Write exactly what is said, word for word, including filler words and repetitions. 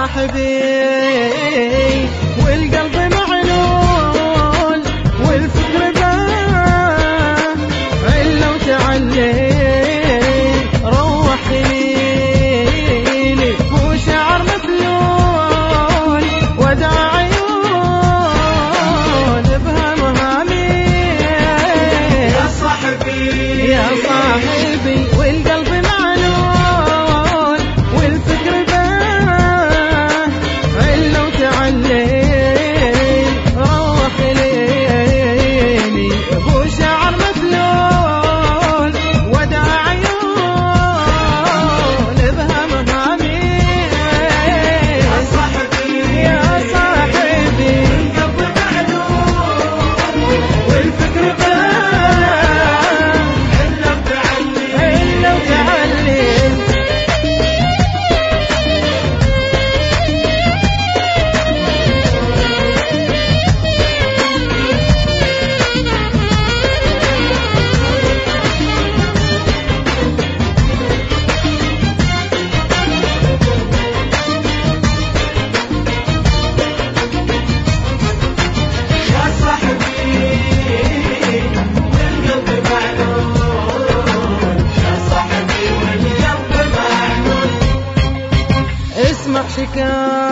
صاحبي والقلب معلول والفكر باه علا وتعلي روح ليلي وشعر مفلول وداع عيون بها مهامي يا صاحبي يا صاحبي والقلب معلول والفكر باه علا وتعلي روح ليلي وشعر مفلول وداع عيون بها مهامي يا صاحبي يا صاحبي القلب معلول والفكر باه إلا وتعلي إلا وتعلي يا صاحبي والقلب معلول يا صاحبي والقلب معلول اسمع شكاية